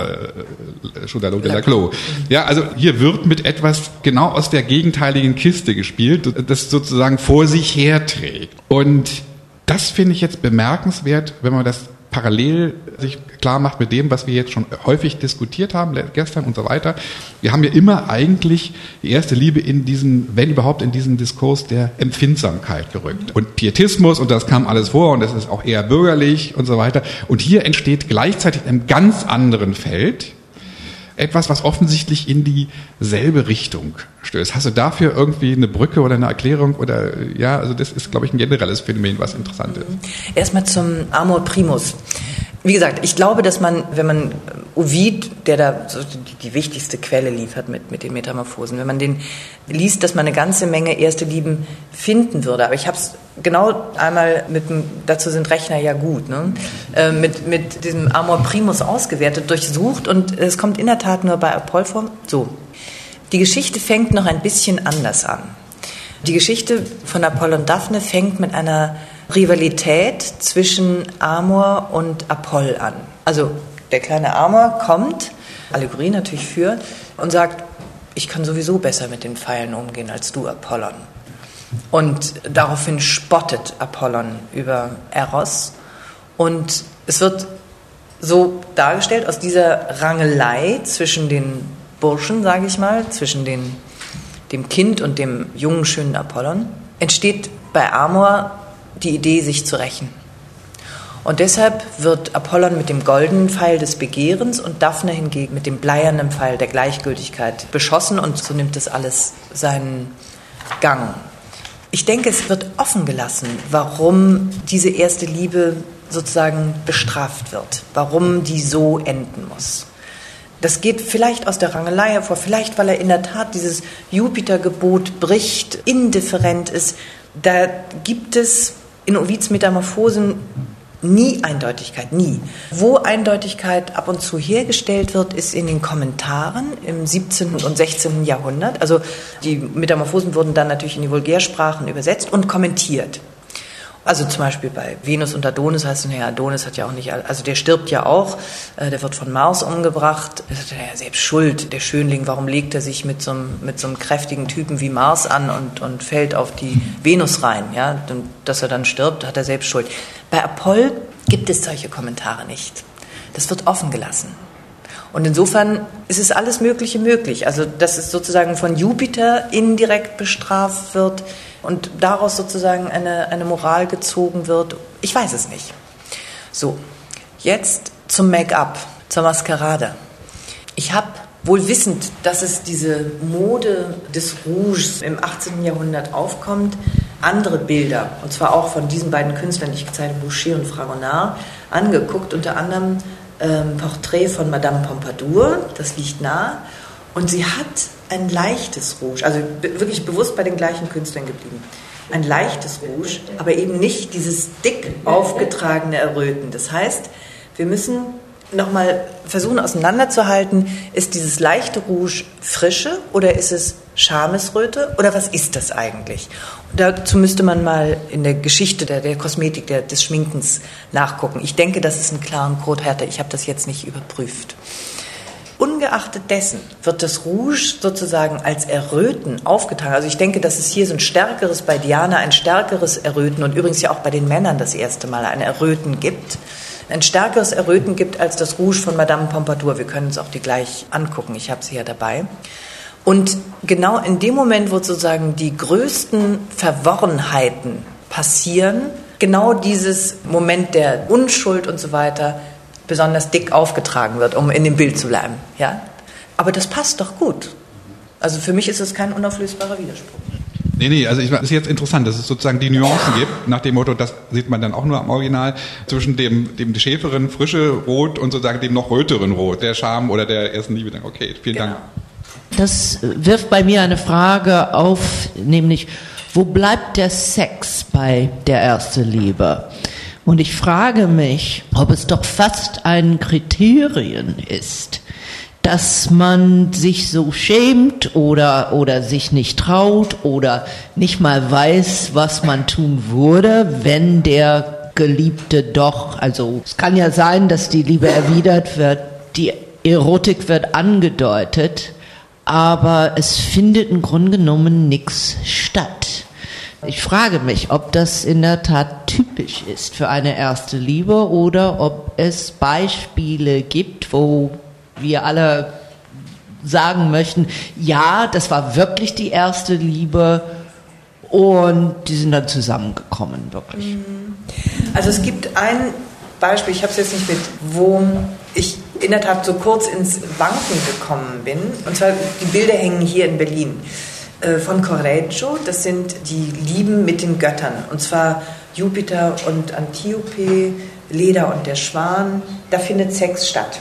äh, Choudalot de la Clos. Ja, also hier wird mit etwas genau aus der gegenteiligen Kiste gespielt, das sozusagen vor sich herträgt. Und das finde ich jetzt bemerkenswert, wenn man das parallel sich klar macht mit dem, was wir jetzt schon häufig diskutiert haben, gestern und so weiter. Wir haben ja immer eigentlich die erste Liebe in diesen, wenn überhaupt in diesen Diskurs der Empfindsamkeit gerückt. Und Pietismus, und das kam alles vor, und das ist auch eher bürgerlich und so weiter. Und hier entsteht gleichzeitig in einem ganz anderen Feld etwas, was offensichtlich in dieselbe Richtung stößt. Hast du dafür irgendwie eine Brücke oder eine Erklärung? Oder ja, also das ist, glaube ich, ein generelles Phänomen, was interessant ist. Erstmal zum Amor Primus. Wie gesagt, ich glaube, dass man, wenn man Ovid, der da so die, die wichtigste Quelle liefert mit, mit den Metamorphosen, wenn man den liest, dass man eine ganze Menge erste Lieben finden würde. Aber ich habe es genau einmal mit dem, dazu sind Rechner ja gut, ne? äh, mit, mit diesem Amor Primus ausgewertet, durchsucht und es kommt in der Tat nur bei Apoll vor. So, die Geschichte fängt noch ein bisschen anders an. Die Geschichte von Apoll und Daphne fängt mit einer Rivalität zwischen Amor und Apoll an. Also der kleine Amor kommt, Allegorie natürlich für, und sagt, ich kann sowieso besser mit den Pfeilen umgehen als du, Apollon. Und daraufhin spottet Apollon über Eros. Und es wird so dargestellt, aus dieser Rangelei zwischen den Burschen, sage ich mal, zwischen den, dem Kind und dem jungen, schönen Apollon, entsteht bei Amor die Idee, sich zu rächen. Und deshalb wird Apollon mit dem goldenen Pfeil des Begehrens und Daphne hingegen mit dem bleiernen Pfeil der Gleichgültigkeit beschossen, und so nimmt das alles seinen Gang. Ich denke, es wird offen gelassen, warum diese erste Liebe sozusagen bestraft wird, warum die so enden muss. Das geht vielleicht aus der Rangelei hervor, vielleicht weil er in der Tat dieses Jupitergebot bricht, indifferent ist. Da gibt es in Ovids Metamorphosen nie Eindeutigkeit, nie. Wo Eindeutigkeit ab und zu hergestellt wird, ist in den Kommentaren im siebzehnten und sechzehnten Jahrhundert. Also die Metamorphosen wurden dann natürlich in die Vulgärsprachen übersetzt und kommentiert. Also zum Beispiel bei Venus und Adonis heißt es, naja, Adonis hat ja auch nicht, also der stirbt ja auch, äh, der wird von Mars umgebracht. Er sagt, naja, selbst schuld, der Schönling, warum legt er sich mit so einem, mit so einem kräftigen Typen wie Mars an und, und fällt auf die Venus rein, ja, und dass er dann stirbt, hat er selbst Schuld. Bei Apoll gibt es solche Kommentare nicht. Das wird offen gelassen. Und insofern ist es alles Mögliche möglich. Also dass es sozusagen von Jupiter indirekt bestraft wird und daraus sozusagen eine, eine Moral gezogen wird. Ich weiß es nicht. So, jetzt zum Make-up, zur Maskerade. Ich habe wohl wissend, dass es diese Mode des Rouges im achtzehnten Jahrhundert aufkommt, andere Bilder, und zwar auch von diesen beiden Künstlern, die ich gezeigt habe, Boucher und Fragonard, angeguckt, unter anderem ähm, Porträt von Madame Pompadour, das liegt nahe, und sie hat ein leichtes Rouge, also be- wirklich bewusst bei den gleichen Künstlern geblieben, ein leichtes Rouge, aber eben nicht dieses dick aufgetragene Erröten. Das heißt, wir müssen nochmal versuchen auseinanderzuhalten, ist dieses leichte Rouge Frische oder ist es Schamesröte oder was ist das eigentlich? Und dazu müsste man mal in der Geschichte der, der Kosmetik, der, des Schminkens nachgucken. Ich denke, das ist einen klaren Code härter. Ich habe das jetzt nicht überprüft. Ungeachtet dessen wird das Rouge sozusagen als Erröten aufgetragen. Also ich denke, dass es hier so ein stärkeres, bei Diana ein stärkeres Erröten und übrigens ja auch bei den Männern das erste Mal ein Erröten gibt. Ein stärkeres Erröten gibt als das Rouge von Madame Pompadour. Wir können uns auch die gleich angucken. Ich habe sie ja dabei. Und genau in dem Moment, wo sozusagen die größten Verworrenheiten passieren, genau dieses Moment der Unschuld und so weiter besonders dick aufgetragen wird, um in dem Bild zu bleiben. Ja? Aber das passt doch gut. Also für mich ist es kein unauflösbarer Widerspruch. Nee, nee, also ich, das ist jetzt interessant, dass es sozusagen die Nuancen gibt, nach dem Motto, das sieht man dann auch nur am Original, zwischen dem, dem schärferen, frische Rot und sozusagen dem noch röteren Rot, der Scham oder der ersten Liebe. Okay, vielen Genau. Dank. Das wirft bei mir eine Frage auf, nämlich, wo bleibt der Sex bei der ersten Liebe? Und ich frage mich, ob es doch fast ein Kriterium ist, dass man sich so schämt oder, oder sich nicht traut oder nicht mal weiß, was man tun würde, wenn der Geliebte doch, also es kann ja sein, dass die Liebe erwidert wird, die Erotik wird angedeutet, aber es findet im Grunde genommen nichts statt. Ich frage mich, ob das in der Tat typisch ist für eine erste Liebe oder ob es Beispiele gibt, wo wir alle sagen möchten, ja, das war wirklich die erste Liebe und die sind dann zusammengekommen, wirklich. Also es gibt ein Beispiel, ich habe es jetzt nicht mit, wo ich in der Tat so kurz ins Wanken gekommen bin, und zwar die Bilder hängen hier in Berlin, äh, von Correggio, das sind die Lieben mit den Göttern, und zwar Jupiter und Antiope, Leda und der Schwan, da findet Sex statt.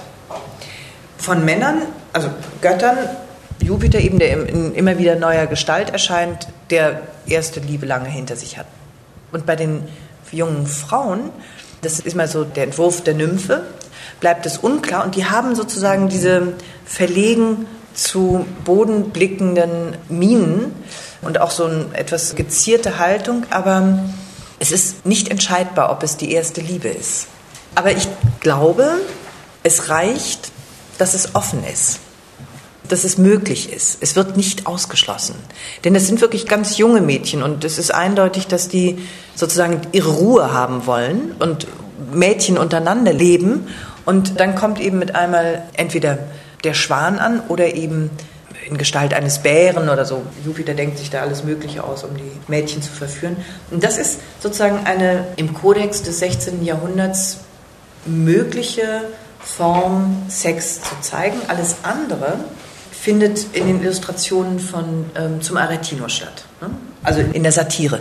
Von Männern, also Göttern, Jupiter eben, der in immer wieder neuer Gestalt erscheint, der erste Liebe lange hinter sich hat. Und bei den jungen Frauen, das ist mal so der Entwurf der Nymphe, bleibt es unklar und die haben sozusagen diese verlegen zu Boden blickenden Mienen und auch so eine etwas gezierte Haltung, aber es ist nicht entscheidbar, ob es die erste Liebe ist. Aber ich glaube, es reicht, dass es offen ist, dass es möglich ist. Es wird nicht ausgeschlossen. Denn es sind wirklich ganz junge Mädchen und es ist eindeutig, dass die sozusagen ihre Ruhe haben wollen und Mädchen untereinander leben. Und dann kommt eben mit einmal entweder der Schwan an oder eben in Gestalt eines Bären oder so. Jupiter denkt sich da alles Mögliche aus, um die Mädchen zu verführen. Und das ist sozusagen eine im Kodex des sechzehnten Jahrhunderts mögliche Form, Sex zu zeigen. Alles andere findet in den Illustrationen von ähm, zum Aretino statt. Ne? Also in der Satire.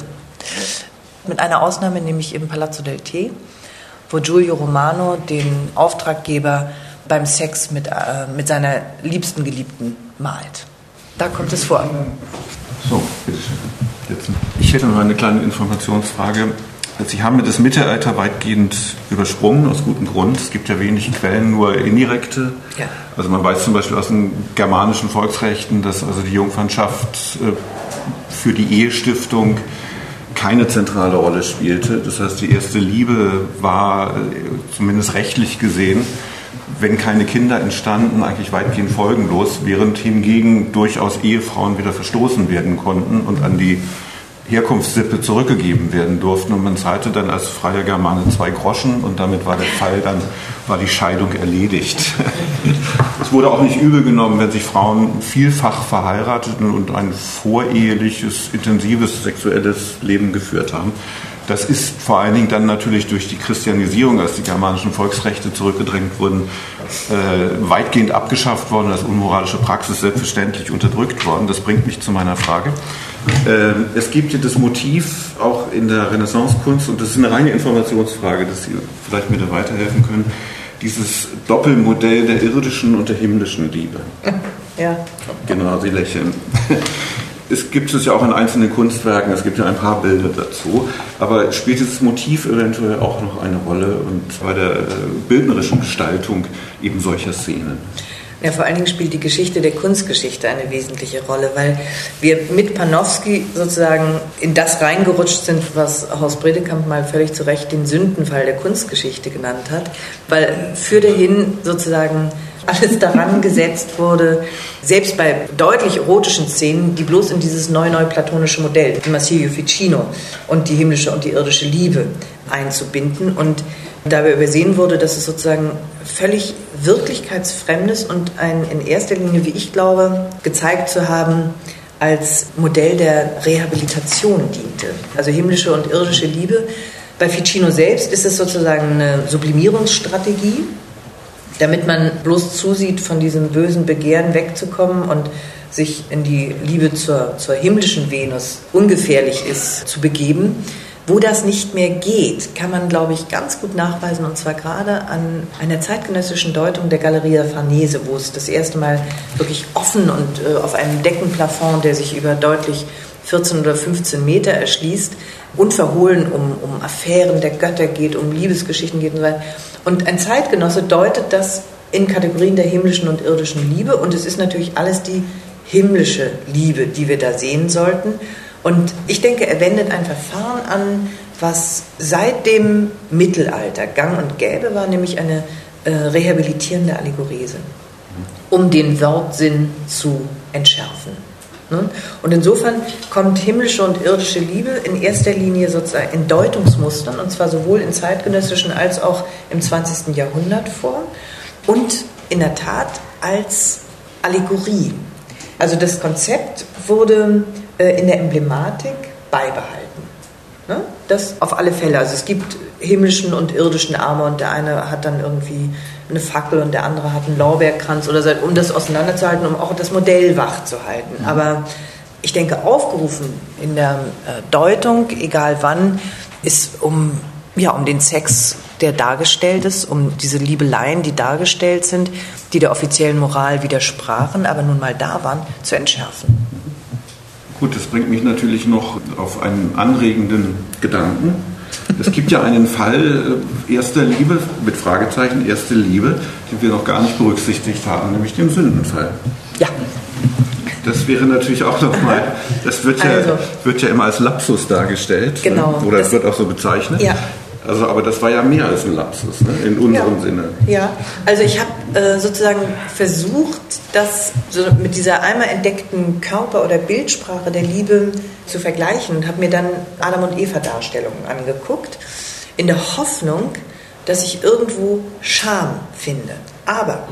Mit einer Ausnahme, nämlich im Palazzo del Te, wo Giulio Romano den Auftraggeber beim Sex mit, äh, mit seiner liebsten Geliebten malt. Da kommt es vor. So, bitteschön. Jetzt. Ich hätte noch eine kleine Informationsfrage. Sie haben das Mittelalter weitgehend übersprungen, aus gutem Grund. Es gibt ja wenig Quellen, nur indirekte. Ja. Also man weiß zum Beispiel aus den germanischen Volksrechten, dass also die Jungfernschaft für die Ehestiftung keine zentrale Rolle spielte. Das heißt, die erste Liebe war zumindest rechtlich gesehen, wenn keine Kinder entstanden, eigentlich weitgehend folgenlos, während hingegen durchaus Ehefrauen wieder verstoßen werden konnten und an die Herkunftssippe zurückgegeben werden durften. Und man zahlte dann als freier Germane zwei Groschen und damit war der Fall, dann war die Scheidung erledigt. Es wurde auch nicht übel genommen, wenn sich Frauen vielfach verheirateten und ein voreheliches, intensives sexuelles Leben geführt haben. Das ist vor allen Dingen dann natürlich durch die Christianisierung, als die germanischen Volksrechte zurückgedrängt wurden, äh, weitgehend abgeschafft worden, als unmoralische Praxis selbstverständlich unterdrückt worden. Das bringt mich zu meiner Frage. Äh, es gibt ja das Motiv auch in der Renaissancekunst, und das ist eine reine Informationsfrage, dass Sie vielleicht mir da weiterhelfen können, dieses Doppelmodell der irdischen und der himmlischen Liebe. Ja. Genau, Sie lächeln. Es gibt es ja auch in einzelnen Kunstwerken, es gibt ja ein paar Bilder dazu, aber spielt dieses Motiv eventuell auch noch eine Rolle und bei der bildnerischen Gestaltung eben solcher Szenen? Ja, vor allen Dingen spielt die Geschichte der Kunstgeschichte eine wesentliche Rolle, weil wir mit Panofsky sozusagen in das reingerutscht sind, was Horst Bredekamp mal völlig zu Recht den Sündenfall der Kunstgeschichte genannt hat, weil für dahin sozusagen alles daran gesetzt wurde, selbst bei deutlich erotischen Szenen, die bloß in dieses neu-neu-platonische Modell, Marsilio Ficino und die himmlische und die irdische Liebe einzubinden. Und dabei übersehen wurde, dass es sozusagen völlig wirklichkeitsfremdes und ein in erster Linie, wie ich glaube, gezeigt zu haben, als Modell der Rehabilitation diente. Also himmlische und irdische Liebe. Bei Ficino selbst ist es sozusagen eine Sublimierungsstrategie, damit man bloß zusieht, von diesem bösen Begehren wegzukommen und sich in die Liebe zur, zur himmlischen Venus ungefährlich ist, zu begeben. Wo das nicht mehr geht, kann man, glaube ich, ganz gut nachweisen, und zwar gerade an einer zeitgenössischen Deutung der Galleria Farnese, wo es das erste Mal wirklich offen und äh, auf einem Deckenplafond, der sich über deutlich vierzehn oder fünfzehn Meter erschließt, unverhohlen um, um Affären der Götter geht, um Liebesgeschichten geht und so weiter. Und ein Zeitgenosse deutet das in Kategorien der himmlischen und irdischen Liebe, und es ist natürlich alles die himmlische Liebe, die wir da sehen sollten. Und ich denke, er wendet ein Verfahren an, was seit dem Mittelalter gang und gäbe war, nämlich eine äh, rehabilitierende Allegorese, um den Wortsinn zu entschärfen. Ne? Und insofern kommt himmlische und irdische Liebe in erster Linie sozusagen in Deutungsmustern, und zwar sowohl in zeitgenössischen als auch im zwanzigsten Jahrhundert vor, und in der Tat als Allegorie. Also das Konzept wurde in der Emblematik beibehalten. Ne? Das auf alle Fälle. Also es gibt himmlischen und irdischen Arme, und der eine hat dann irgendwie eine Fackel und der andere hat einen Lorbeerkranz oder so, um das auseinanderzuhalten, um auch das Modell wach zu halten. Aber ich denke, aufgerufen in der Deutung, egal wann, ist um, ja, um den Sex, der dargestellt ist, um diese Liebeleien, die dargestellt sind, die der offiziellen Moral widersprachen, aber nun mal da waren, zu entschärfen. Gut, das bringt mich natürlich noch auf einen anregenden Gedanken. Es gibt ja einen Fall äh, erster Liebe, mit Fragezeichen, erste Liebe, den wir noch gar nicht berücksichtigt haben, nämlich den Sündenfall. Ja. Das wäre natürlich auch nochmal, das wird ja, also, wird ja immer als Lapsus dargestellt. Genau. Ne? Oder es wird auch so bezeichnet. Ja. Also, aber das war ja mehr als ein Lapsus, ne? In unserem ja. Sinne. Ja, also ich habe äh, sozusagen versucht, das so mit dieser einmal entdeckten Körper- oder Bildsprache der Liebe zu vergleichen und habe mir dann Adam und Eva Darstellungen angeguckt, in der Hoffnung, dass ich irgendwo Scham finde. Aber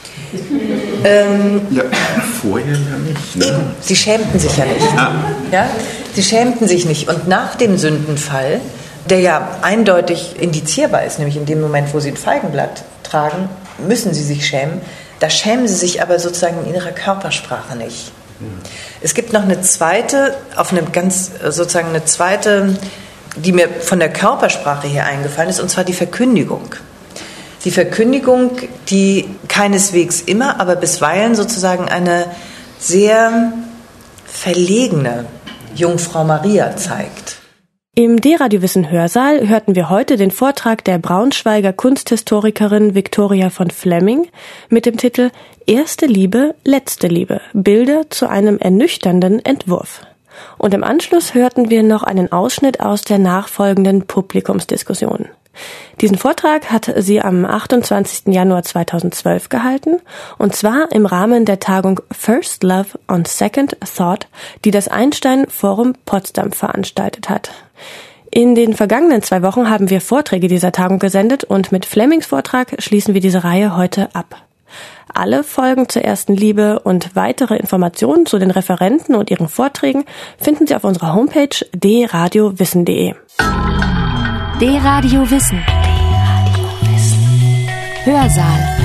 ähm, ja, vorher ja nicht. Ne? Eben, sie schämten sich ja nicht. Ah. Ja? Sie schämten sich nicht. Und nach dem Sündenfall, der ja eindeutig indizierbar ist, nämlich in dem Moment, wo sie ein Feigenblatt tragen, müssen sie sich schämen. Da schämen sie sich aber sozusagen in ihrer Körpersprache nicht. Ja. Es gibt noch eine zweite, auf eine ganz, sozusagen eine zweite, die mir von der Körpersprache her eingefallen ist, und zwar die Verkündigung. Die Verkündigung, die keineswegs immer, aber bisweilen sozusagen eine sehr verlegene Jungfrau Maria zeigt. Im D-Radio-Wissen Hörsaal hörten wir heute den Vortrag der Braunschweiger Kunsthistorikerin Victoria von Flemming mit dem Titel Erste Liebe, letzte Liebe – Bilder zu einem ernüchternden Entwurf. Und im Anschluss hörten wir noch einen Ausschnitt aus der nachfolgenden Publikumsdiskussion. Diesen Vortrag hat sie am achtundzwanzigsten Januar zweitausendzwölf gehalten, und zwar im Rahmen der Tagung First Love on Second Thought, die das Einstein Forum Potsdam veranstaltet hat. In den vergangenen zwei Wochen haben wir Vorträge dieser Tagung gesendet und mit Flemings Vortrag schließen wir diese Reihe heute ab. Alle Folgen zur ersten Liebe und weitere Informationen zu den Referenten und ihren Vorträgen finden Sie auf unserer Homepage d radio wissen punkt de. D-Radio Wissen. Hörsaal.